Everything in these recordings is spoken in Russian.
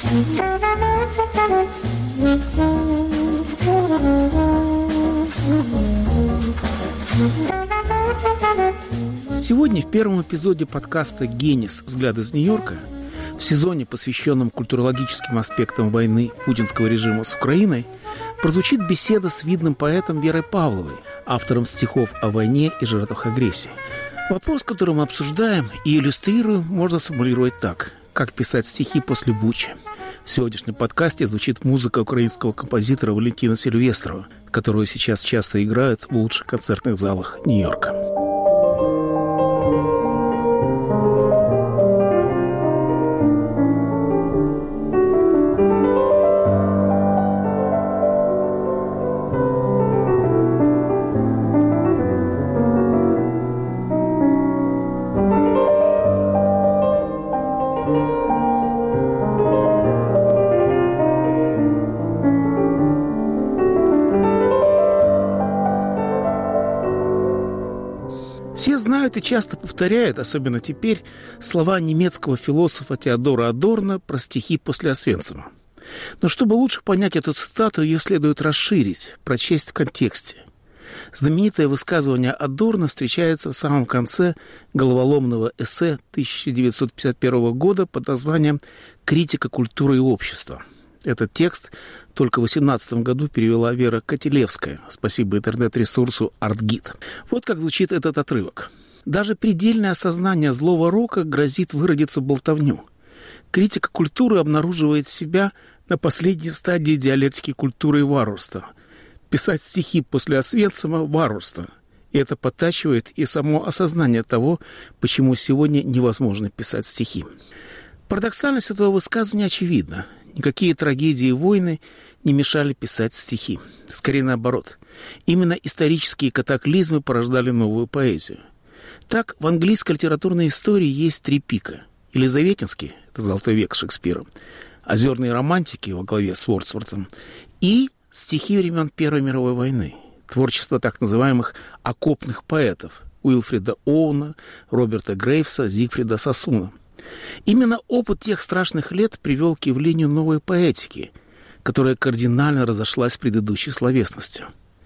Сегодня в первом эпизоде подкаста «Генис. Взгляд из Нью-Йорка» в сезоне, посвященном культурологическим аспектам войны путинского режима с Украиной, прозвучит беседа с видным поэтом Верой Павловой, автором стихов о войне и жертвах агрессии. Вопрос, который мы обсуждаем и иллюстрируем, можно сформулировать так: как писать стихи после Бучи. В сегодняшнем подкасте звучит музыка украинского композитора Валентина Сильвестрова, которую сейчас часто играют в лучших концертных залах Нью-Йорка. Все знают и часто повторяют, особенно теперь, слова немецкого философа Теодора Адорно про стихи после Освенцима. Но чтобы лучше понять эту цитату, ее следует расширить, прочесть в контексте. Знаменитое высказывание Адорно встречается в самом конце головоломного эссе 1951 года под названием «Критика культуры и общества». Этот текст только в 2018 году перевела Вера Котелевская, спасибо интернет-ресурсу ArtGit. Вот как звучит этот отрывок. «Даже предельное осознание злого рока грозит выродиться в болтовню. Критика культуры обнаруживает себя на последней стадии диалектики культуры и варварства. Писать стихи после Освенцима – варварство. И это подтачивает и само осознание того, почему сегодня невозможно писать стихи». Парадоксальность этого высказывания очевидна. Никакие трагедии и войны не мешали писать стихи. Скорее наоборот. Именно исторические катаклизмы порождали новую поэзию. Так, в английской литературной истории есть три пика. Елизаветинский – это золотой век Шекспира, озерные романтики во главе с Уордсвортом и стихи времен Первой мировой войны, творчество так называемых окопных поэтов Уилфрида Оуэна, Роберта Грейвса, Зигфрида Сосуна. Именно опыт тех страшных лет привел к явлению новой поэтики, которая кардинально разошлась с предыдущей словесностью.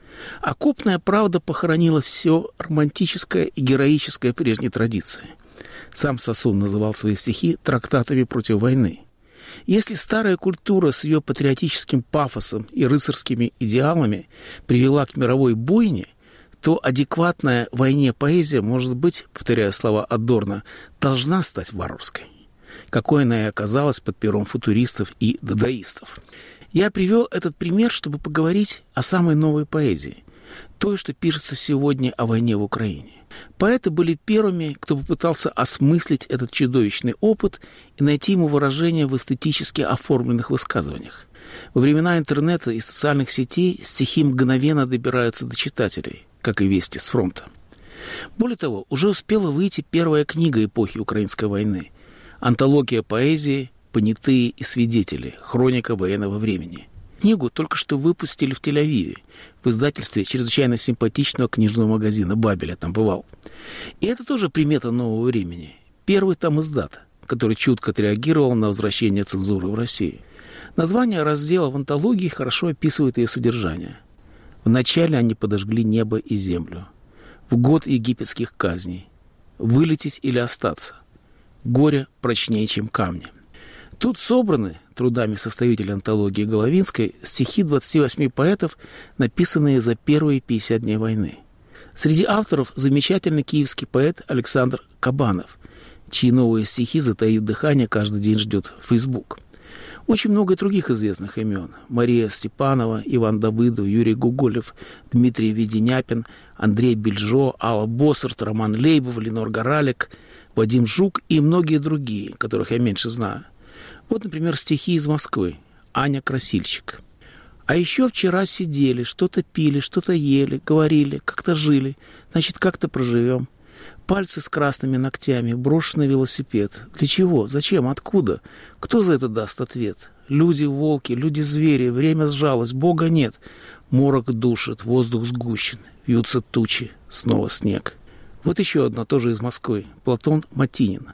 Окопная правда похоронила все романтическое и героическое прежней традиции. Сам Сосун называл свои стихи трактатами против войны. Если старая культура с ее патриотическим пафосом и рыцарскими идеалами привела к мировой бойне, то адекватная войне поэзия, может быть, повторяя слова Адорно, должна стать варварской, какой она и оказалась под пером футуристов и дадаистов. Я привел этот пример, чтобы поговорить о самой новой поэзии, той, что пишется сегодня о войне в Украине. Поэты были первыми, кто попытался осмыслить этот чудовищный опыт и найти ему выражение в эстетически оформленных высказываниях. Во времена интернета и социальных сетей стихи мгновенно добираются до читателей, как и вести с фронта. Более того, уже успела выйти первая книга эпохи Украинской войны – антология поэзии «Понятые и свидетели. Хроника военного времени». Книгу только что выпустили в Тель-Авиве, в издательстве чрезвычайно симпатичного книжного магазина «Бабель», я там бывал. И это тоже примета нового времени. Первый там издат, который чутко отреагировал на возвращение цензуры в России. Название раздела в антологии хорошо описывает ее содержание. Вначале они подожгли небо и землю. В год египетских казней. Вылететь или остаться. Горе прочнее, чем камни. Тут собраны трудами составителя антологии Головинской стихи 28 поэтов, написанные за первые 50 дней войны. Среди авторов замечательный киевский поэт Александр Кабанов, чьи новые стихи, затаив дыхание, каждый день ждет Facebook. Очень много других известных имен. Мария Степанова, Иван Давыдов, Юрий Гуголев, Дмитрий Веденяпин, Андрей Бельжо, Алла Боссарт, Роман Лейбов, Ленор Горалик, Вадим Жук и многие другие, которых я меньше знаю. Вот, например, стихи из Москвы. Аня Красильщик. А еще вчера сидели, что-то пили, что-то ели, говорили, как-то жили, значит, как-то проживем. Пальцы с красными ногтями, брошенный велосипед. Для чего? Зачем? Откуда? Кто за это даст ответ? Люди-волки, люди-звери, время сжалось, Бога нет. Морок душит, воздух сгущен, вьются тучи, снова снег. Вот еще одно, тоже из Москвы. Платон Матинин.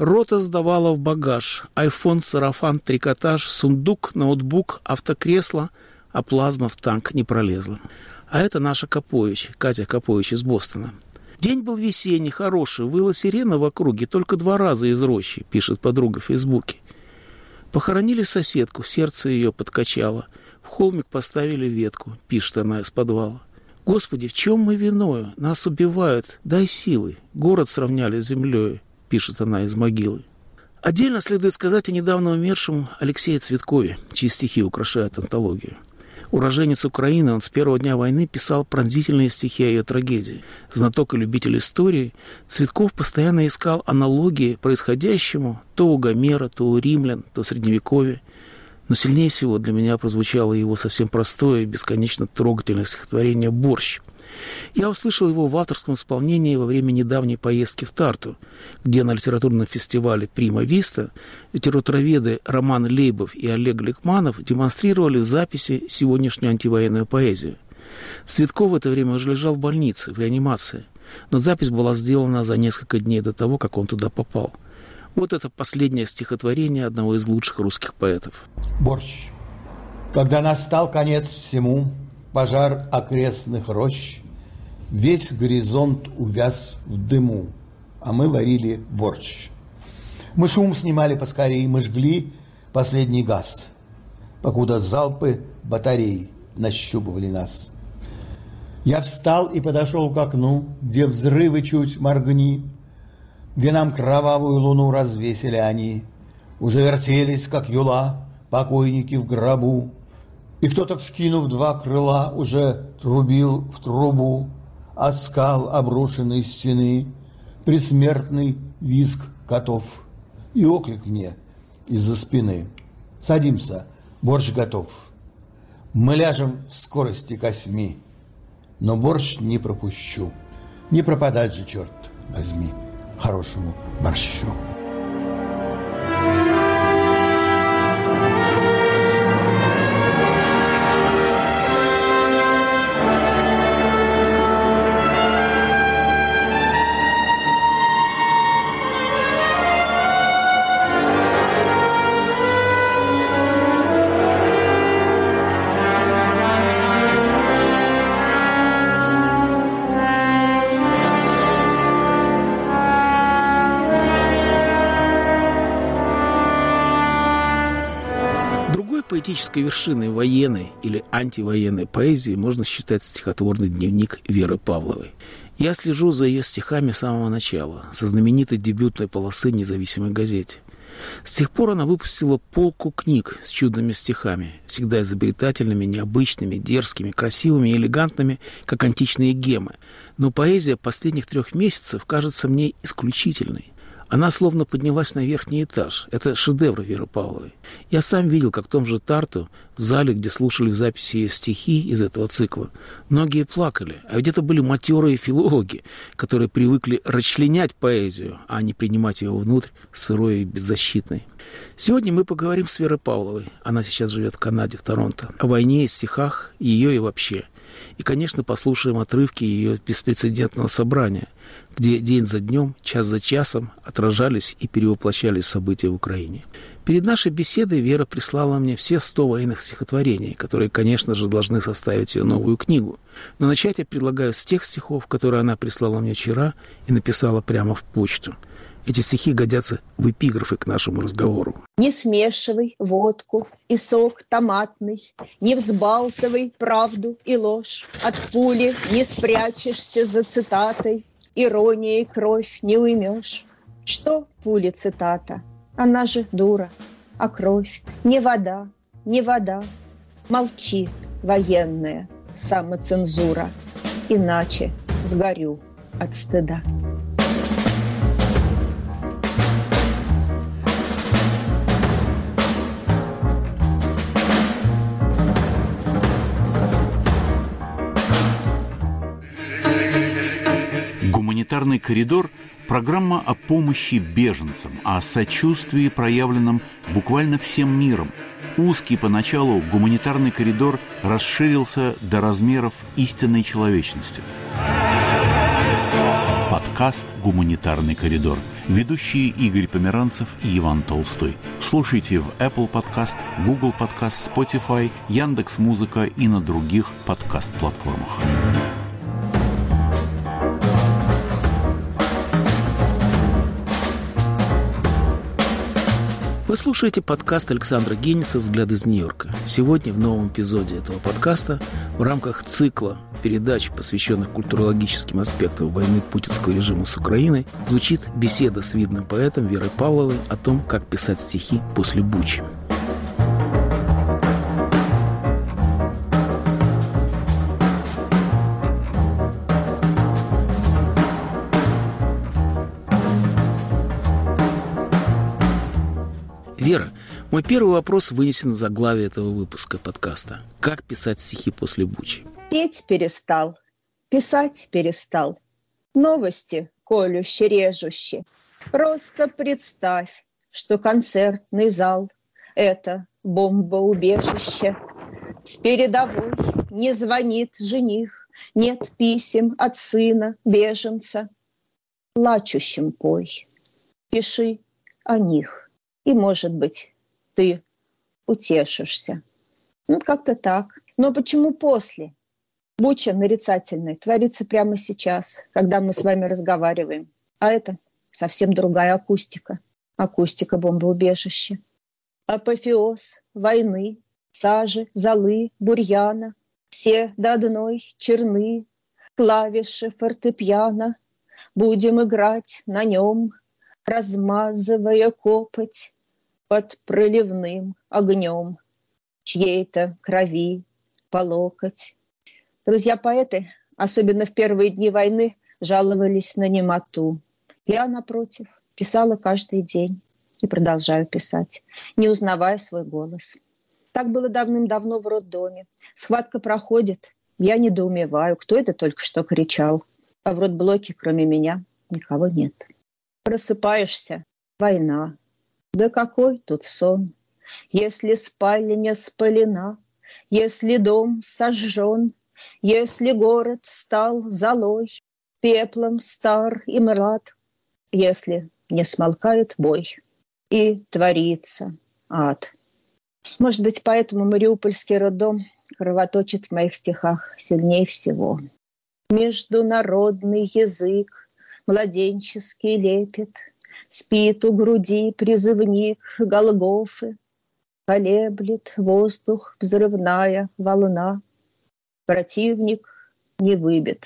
Рота сдавала в багаж. Айфон, сарафан, трикотаж, сундук, ноутбук, автокресло, а плазма в танк не пролезла. А это наша Капович, Катя Капович из Бостона. День был весенний, хороший, выла сирена в округе только 2 раза из рощи, пишет подруга в Фейсбуке. Похоронили соседку, сердце ее подкачало. В холмик поставили ветку, пишет она из подвала. Господи, в чем мы виною? Нас убивают, дай силы. Город сравняли с землей, пишет она из могилы. Отдельно следует сказать о недавно умершем Алексее Цветкове, чьи стихи украшают антологию. Уроженец Украины, он с первого дня войны писал пронзительные стихи о ее трагедии. Знаток и любитель истории, Цветков постоянно искал аналогии происходящему то у Гомера, то у римлян, то в Средневековье. Но сильнее всего для меня прозвучало его совсем простое и бесконечно трогательное стихотворение «Борщ». Я услышал его в авторском исполнении во время недавней поездки в Тарту, где на литературном фестивале «Прима Виста» литературоведы Роман Лейбов и Олег Ликманов демонстрировали в записи сегодняшнюю антивоенную поэзию. Цветков в это время уже лежал в больнице, в реанимации, но запись была сделана за несколько дней до того, как он туда попал. Вот это последнее стихотворение одного из лучших русских поэтов. Борщ. Когда настал конец всему, пожар окрестных рощ, весь горизонт увяз в дыму, а мы варили борщ. Мы шум снимали поскорей, мы жгли последний газ, покуда залпы батарей нащупывали нас. Я встал и подошел к окну, где взрывы чуть моргни, где нам кровавую луну развесили они. Уже вертелись, как юла, покойники в гробу, и кто-то, вскинув 2 крыла, уже трубил в трубу, а скал обрушенной стены пресмертный визг котов и оклик мне из-за спины: садимся, борщ готов. Мы ляжем в скорости к 8, но борщ не пропущу. Не пропадать же, черт возьми, хорошему борщу. Поэтической вершиной военной или антивоенной поэзии можно считать стихотворный дневник Веры Павловой. Я слежу за ее стихами с самого начала, со знаменитой дебютной полосы в независимой газете. С тех пор она выпустила полку книг с чудными стихами, всегда изобретательными, необычными, дерзкими, красивыми и элегантными, как античные гемы. Но поэзия последних 3 месяцев кажется мне исключительной. Она словно поднялась на верхний этаж. Это шедевр Веры Павловой. Я сам видел, как в том же Тарту, в зале, где слушали в записи ее стихи из этого цикла, многие плакали. А ведь это были матерые филологи, которые привыкли расчленять поэзию, а не принимать ее внутрь, сырой и беззащитной. Сегодня мы поговорим с Верой Павловой. Она сейчас живет в Канаде, в Торонто. О войне, стихах, ее и вообще. И, конечно, послушаем отрывки ее беспрецедентного собрания, где день за днем, час за часом отражались и перевоплощались события в Украине. Перед нашей беседой Вера прислала мне все 100 военных стихотворений, которые, конечно же, должны составить ее новую книгу. Но начать я предлагаю с тех стихов, которые она прислала мне вчера и написала прямо в почту. Эти стихи годятся в эпиграфы к нашему разговору. Не смешивай водку и сок томатный, не взбалтывай правду и ложь. От пули не спрячешься за цитатой, иронией кровь не уймешь. Что пули цитата? Она же дура, а кровь не вода, не вода. Молчи, военная самоцензура, иначе сгорю от стыда. «Гуманитарный коридор» – программа о помощи беженцам, о сочувствии, проявленном буквально всем миром. Узкий поначалу гуманитарный коридор расширился до размеров истинной человечности. Под подкаст «Гуманитарный коридор». Ведущие Игорь Померанцев и Иван Толстой. Слушайте в Apple Podcast, Google Podcast, Spotify, Яндекс.Музыка и на других подкаст-платформах. Вы слушаете подкаст Александра Гениса «Взгляд из Нью-Йорка». Сегодня в новом эпизоде этого подкаста в рамках цикла передач, посвященных культурологическим аспектам войны путинского режима с Украиной, звучит беседа с видным поэтом Верой Павловой о том, как писать стихи после Бучи. Вера, мой первый вопрос вынесен в заглавие этого выпуска подкаста. Как писать стихи после Бучи? Петь перестал, писать перестал. Новости колюще-режуще. Просто представь, что концертный зал – это бомбоубежище. С передовой не звонит жених, нет писем от сына беженца. Плачущим пой, пиши о них. И, может быть, ты утешишься. Как-то так. Но почему после? Буча нарицательная творится прямо сейчас, когда мы с вами разговариваем. А это совсем другая акустика. Акустика бомбоубежища. Апофеоз войны, сажи, золы, бурьяна. Все до одной черны, клавиши фортепиано. Будем играть на нем, размазывая копоть под проливным огнем, чьей-то крови по локоть. Друзья-поэты, особенно в первые дни войны, жаловались на немоту. Я, напротив, писала каждый день и продолжаю писать, не узнавая свой голос. Так было давным-давно в роддоме. Схватка проходит, я недоумеваю, кто это только что кричал. А в родблоке, кроме меня, никого нет. Просыпаешься – война. Да какой тут сон, если спальня спалена, если дом сожжен, если город стал золой, пеплом стар и мрак, если не смолкает бой и творится ад. Может быть, поэтому мариупольский роддом кровоточит в моих стихах сильнее всего. Международный язык, младенческий лепет, спит у груди призывник Голгофы, колеблет воздух взрывная волна. Противник не выбит,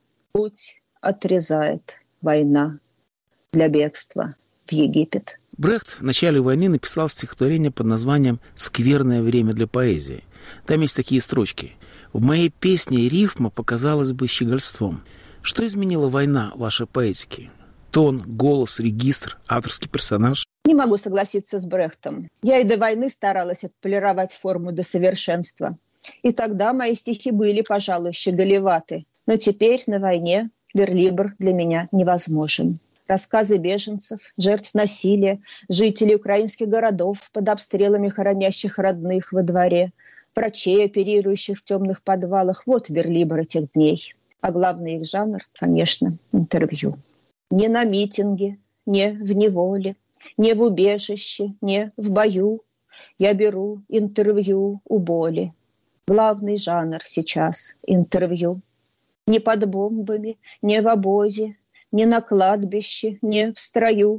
путь отрезает война для бегства в Египет. Брехт в начале войны написал стихотворение под названием «Скверное время для поэзии». Там есть такие строчки. «В моей песне рифма показалась бы щегольством. Что изменила война вашей поэтики? Тон, голос, регистр, авторский персонаж?» Не могу согласиться с Брехтом. Я и до войны старалась отполировать форму до совершенства. И тогда мои стихи были, пожалуй, щеголеваты. Но теперь на войне верлибр для меня невозможен. Рассказы беженцев, жертв насилия, жителей украинских городов под обстрелами хоронящих родных во дворе, врачей, оперирующих в темных подвалах – вот верлибр этих дней. А главный их жанр, конечно, интервью. Не на митинге, не в неволе, не в убежище, не в бою. Я беру интервью у боли. Главный жанр сейчас – интервью. Не под бомбами, не в обозе, не на кладбище, не в строю.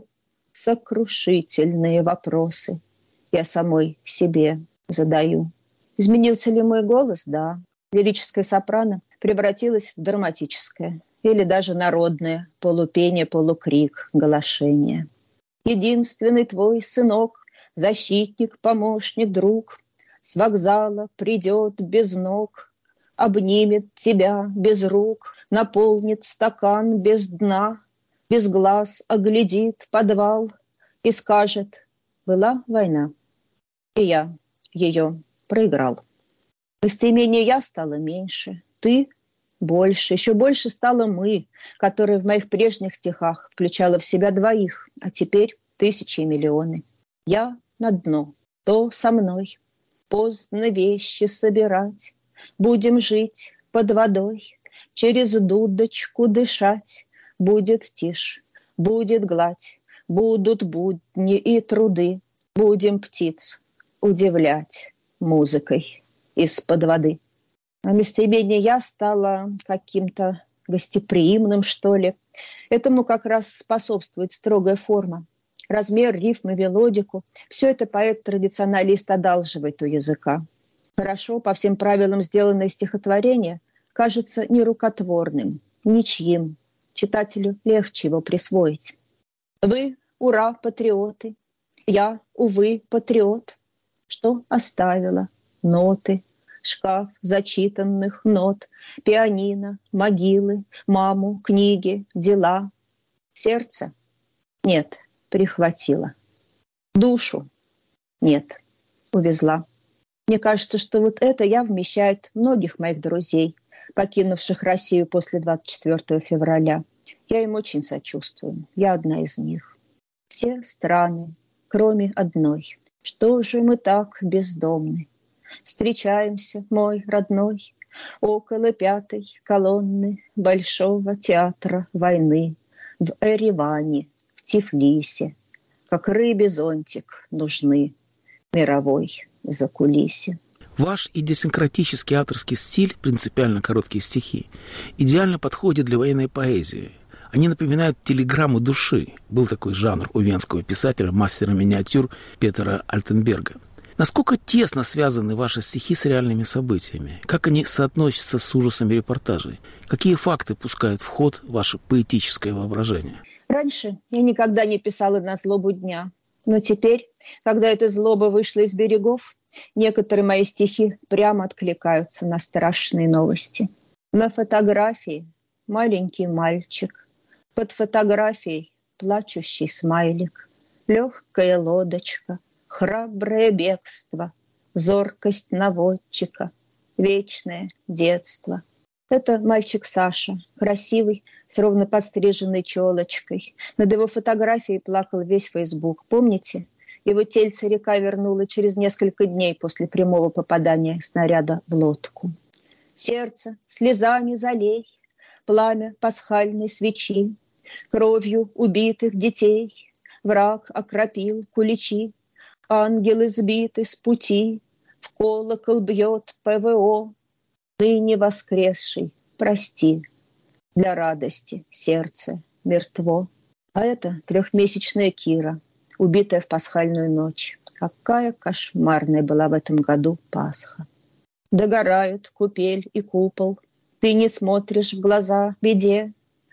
Сокрушительные вопросы я самой себе задаю. Изменился ли мой голос? Да. Лирическое сопрано превратилось в драматическое или даже народное полупение, полукрик, голошение. Единственный твой сынок, защитник, помощник, друг, с вокзала придет без ног, обнимет тебя без рук, наполнит стакан без дна, без глаз оглядит подвал и скажет: была война, и я ее проиграл. Местоимение «я» стало меньше, «ты» больше, еще больше стало «мы», которое в моих прежних стихах включало в себя двоих, а теперь тысячи и миллионы. Я на дно, то со мной, поздно вещи собирать, будем жить под водой, через дудочку дышать, будет тишь, будет гладь, будут будни и труды, будем птиц удивлять музыкой из-под воды. А местоимение «я» стало каким-то гостеприимным, что ли. Этому как раз способствует строгая форма. Размер, рифмы, мелодику – все это поэт-традиционалист одалживает у языка. Хорошо, по всем правилам сделанное стихотворение кажется нерукотворным, ничьим. Читателю легче его присвоить. Вы, ура, патриоты, я, увы, патриот. Что оставила? Ноты, шкаф зачитанных нот, пианино, могилы, маму, книги, дела. Сердце? Нет, прихватила. Душу? Нет, увезла. Мне кажется, что вот это я вмещает многих моих друзей, покинувших Россию после 24 февраля. Я им очень сочувствую. Я одна из них. Все страны, кроме одной. Что же мы так бездомны? Встречаемся, мой родной, около 5-й колонны Большого театра войны в Ереване, в Тифлисе. Как рыбе зонтик нужны мировой закулисе. Ваш идиосинкратический авторский стиль, принципиально короткие стихи, идеально подходит для военной поэзии. Они напоминают телеграмму души. Был такой жанр у венского писателя, мастера миниатюр Петера Альтенберга. Насколько тесно связаны ваши стихи с реальными событиями? Как они соотносятся с ужасами репортажей? Какие факты пускают в ход ваше поэтическое воображение? Раньше я никогда не писала на злобу дня. Но теперь, когда эта злоба вышла из берегов, некоторые мои стихи прямо откликаются на страшные новости. На фотографии маленький мальчик, под фотографией плачущий смайлик, легкая лодочка, храброе бегство, зоркость наводчика, вечное детство. Это мальчик Саша, красивый, с ровно подстриженной челочкой. Над его фотографией плакал весь Фейсбук. Помните? Его тельце река вернула через несколько дней после прямого попадания снаряда в лодку. Сердце слезами залей, пламя пасхальной свечи, кровью убитых детей враг окропил куличи, ангелы сбиты с пути, в колокол бьет ПВО, ныне воскресший, прости, для радости сердце мертво. А это 3-месячная Кира, убитая в пасхальную ночь. Какая кошмарная была в этом году Пасха. Догорают купель и купол, ты не смотришь в глаза беде.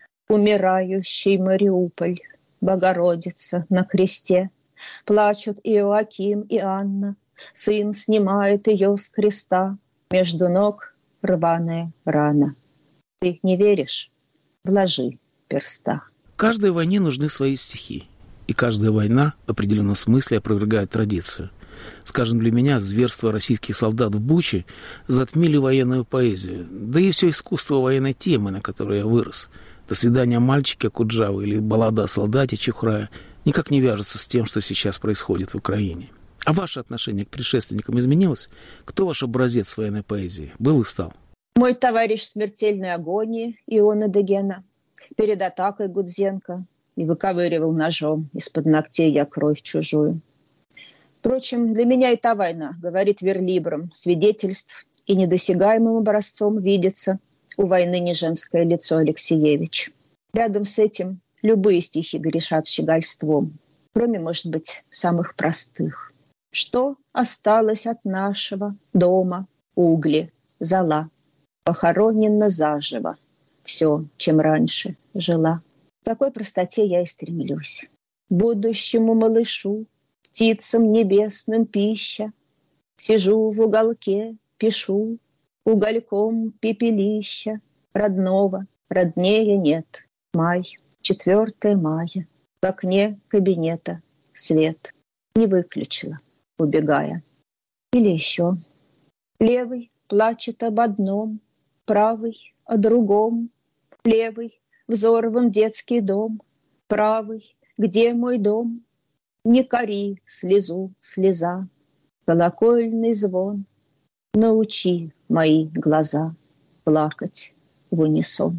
Умирающий Мариуполь, Богородица на кресте. Плачут Иоаким и Анна, сын снимает ее с креста. Между ног рваная рана. Ты не веришь? Вложи перста. Каждой войне нужны свои стихи. И каждая война в определенном смысле опровергает традицию. Скажем, для меня зверства российских солдат в Буче затмили военную поэзию. Да и все искусство военной темы, на которой я вырос. «До свидания, мальчики» Акуджавы или «Баллада о солдате» Чухрая никак не вяжется с тем, что сейчас происходит в Украине. А ваше отношение к предшественникам изменилось? Кто ваш образец военной поэзии? Был и стал? Мой товарищ в смертельной агонии Иона Дегена перед атакой Гудзенко и выковыривал ножом из-под ногтей я кровь чужую. Впрочем, для меня и та война, говорит верлибром свидетельств, и недосягаемым образцом видится у войны не женское лицо Алексеевич. Рядом с этим любые стихи грешат щегольством, кроме, может быть, самых простых. Что осталось от нашего дома? Угли, зола. Похоронено заживо все, чем раньше жила. К такой простоте я и стремлюсь. Будущему малышу, птицам небесным пища. Сижу в уголке, пишу, угольком пепелища. Родного, роднее нет. Май, 4 мая. В окне кабинета свет не выключила, убегая. Или еще. Левый плачет об одном, правый о другом. Левый взорван детский дом, правый, где мой дом? Не кори слезу, слеза, колокольный звон. Научи мои глаза плакать в унисон.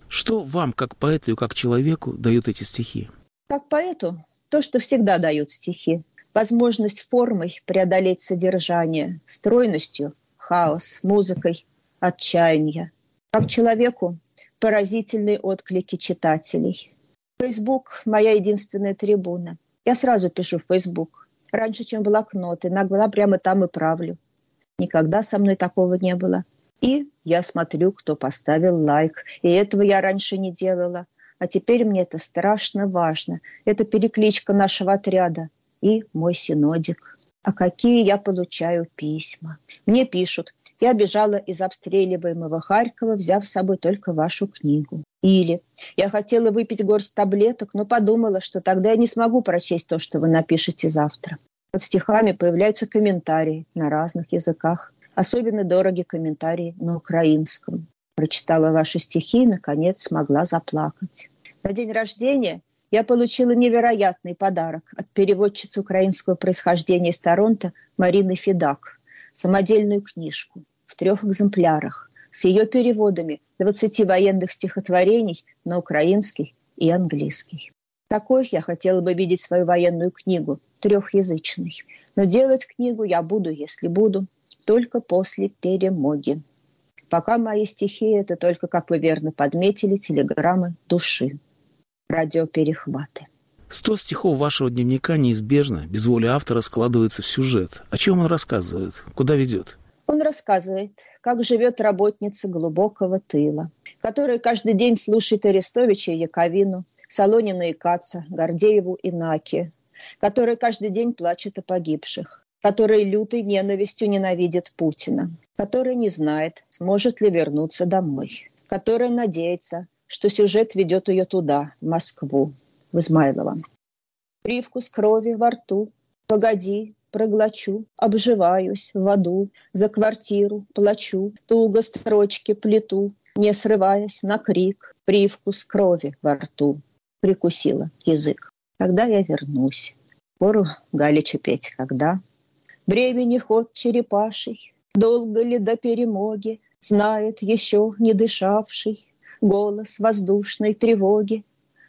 Что вам, как поэту и как человеку, дают эти стихи? Как поэту, то, что всегда дают стихи. Возможность формой преодолеть содержание, стройностью – хаос, музыкой – отчаяние. Как человеку – поразительные отклики читателей. Фейсбук – моя единственная трибуна. Я сразу пишу в Фейсбук. Раньше, чем блокнот, иногда прямо там и правлю. Никогда со мной такого не было. И я смотрю, кто поставил лайк. И этого я раньше не делала. А теперь мне это страшно важно. Это перекличка нашего отряда. И мой синодик. А какие я получаю письма. Мне пишут: я бежала из обстреливаемого Харькова, взяв с собой только вашу книгу. Или: я хотела выпить горсть таблеток, но подумала, что тогда я не смогу прочесть то, что вы напишете завтра. Под стихами появляются комментарии на разных языках. Особенно дороги комментарии на украинском. Прочитала ваши стихи и, наконец, смогла заплакать. На день рождения я получила невероятный подарок от переводчицы украинского происхождения из Торонто Марины Федак. Самодельную книжку в 3 экземплярах с ее переводами 20 военных стихотворений на украинский и английский. Такой я хотела бы видеть свою военную книгу, 3-язычной. Но делать книгу я буду, если буду, только после перемоги. Пока мои стихи – это только, как вы верно подметили, телеграммы души, радиоперехваты. 100 стихов вашего дневника неизбежно, без воли автора, складывается в сюжет. О чем он рассказывает? Куда ведет? Он рассказывает, как живет работница глубокого тыла, которая каждый день слушает Арестовича и Яковину, Солонина и Каца, Гордееву и Наки, которая каждый день плачет о погибших, которая лютой ненавистью ненавидит Путина, которая не знает, сможет ли вернуться домой, которая надеется, что сюжет ведет ее туда, в Москву, в Измайлово. Привкус крови во рту, погоди, проглочу, обживаюсь в аду, за квартиру плачу, туго строчки плету, не срываясь на крик, привкус крови во рту. Прикусила язык. Когда я вернусь? Пору Галича петь, когда? Времени ход черепаший, долго ли до перемоги, знает еще не дышавший голос воздушной тревоги.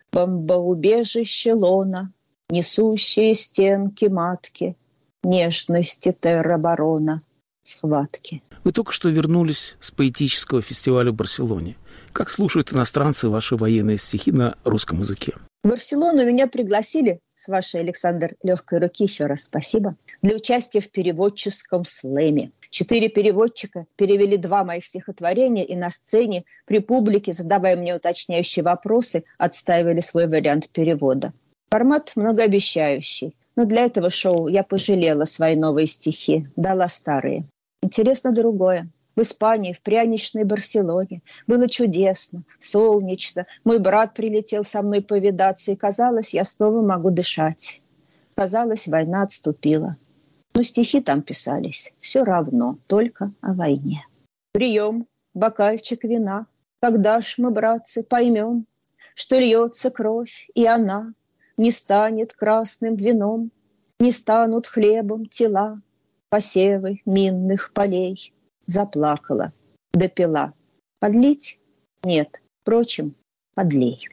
Бомбоубежище лона, несущие стенки матки, нежности тероборона, схватки. Вы только что вернулись с поэтического фестиваля в Барселоне. Как слушают иностранцы ваши военные стихи на русском языке? В Барселону меня пригласили, с вашей, Александр, легкой руки, еще раз спасибо, для участия в переводческом слэме. 4 переводчика перевели 2 моих стихотворения и на сцене при публике, задавая мне уточняющие вопросы, отстаивали свой вариант перевода. Формат многообещающий, но для этого шоу я пожалела свои новые стихи, дала старые. Интересно другое. В Испании, в пряничной Барселоне. Было чудесно, солнечно. Мой брат прилетел со мной повидаться, и казалось, я снова могу дышать. Казалось, война отступила. Но стихи там писались все равно, только о войне. Прием, бокальчик вина. Когда ж мы, братцы, поймем, что льется кровь, и она не станет красным вином, не станут хлебом тела, посевы минных полей. Заплакала, допила. Подлить? Нет. Впрочем, подлей.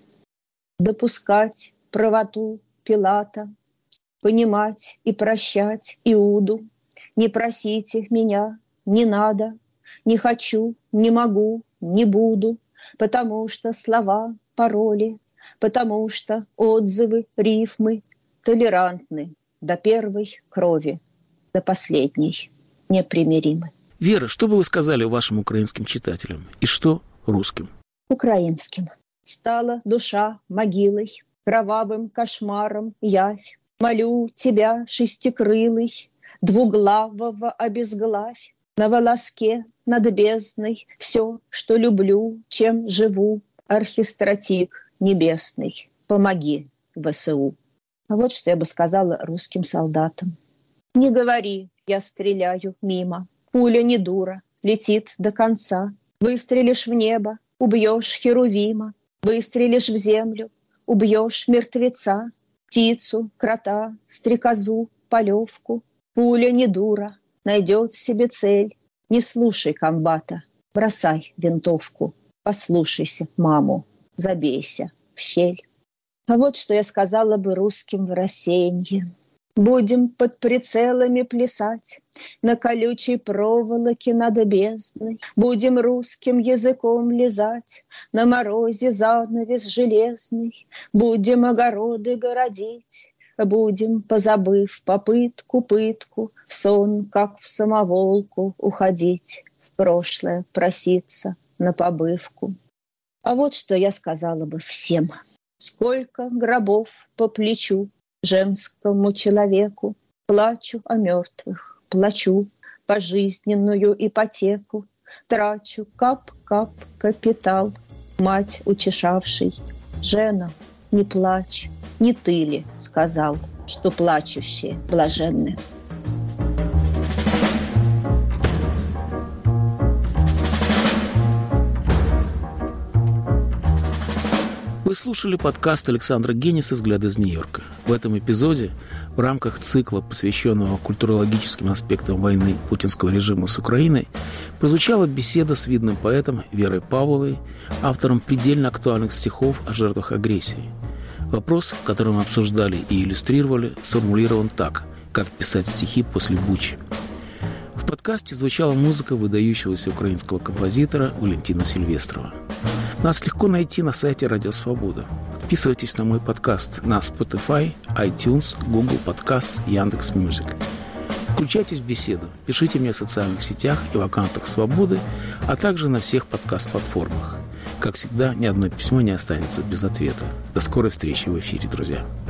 Допускать правоту Пилата, понимать и прощать Иуду. Не просите меня, не надо, не хочу, не могу, не буду, потому что слова, пароли, потому что отзывы, рифмы толерантны до первой крови, до последней непримиримы. Вера, что бы вы сказали вашим украинским читателям? И что русским? Украинским. Стала душа могилой, кровавым кошмаром явь. Молю тебя, шестикрылый, двуглавого обезглавь. На волоске над бездной все, что люблю, чем живу. Архистратик небесный, помоги, ВСУ. А вот что я бы сказала русским солдатам. Не говори, я стреляю мимо. Пуля не дура, летит до конца. Выстрелишь в небо, убьешь херувима. Выстрелишь в землю, убьешь мертвеца. Птицу, крота, стрекозу, полевку. Пуля не дура, найдет себе цель. Не слушай комбата, бросай винтовку. Послушайся маму, забейся в щель. А вот что я сказала бы русским в рассеянье. Будем под прицелами плясать на колючей проволоке над бездной. Будем русским языком лизать на морозе занавес железный. Будем огороды городить, будем, позабыв попытку, пытку, в сон, как в самоволку, уходить, в прошлое проситься на побывку. А вот что я сказала бы всем. Сколько гробов по плечу женскому человеку. Плачу о мертвых, плачу пожизненную ипотеку. Трачу кап-кап капитал, мать утешавший. Жена, не плачь, не ты ли сказал, что плачущие блаженны? Вы слушали подкаст Александра Гениса «Взгляд из Нью-Йорка». В этом эпизоде, в рамках цикла, посвященного культурологическим аспектам войны путинского режима с Украиной, прозвучала беседа с видным поэтом Верой Павловой, автором предельно актуальных стихов о жертвах агрессии. Вопрос, который мы обсуждали и иллюстрировали, сформулирован так: как писать стихи после Бучи. В подкасте звучала музыка выдающегося украинского композитора Валентина Сильвестрова. Нас легко найти на сайте Радио Свобода. Подписывайтесь на мой подкаст на Spotify, iTunes, Google Podcasts, Яндекс.Мьюзик. Включайтесь в беседу, пишите мне в социальных сетях и в аккаунтах Свободы, а также на всех подкаст-платформах. Как всегда, ни одно письмо не останется без ответа. До скорой встречи в эфире, друзья.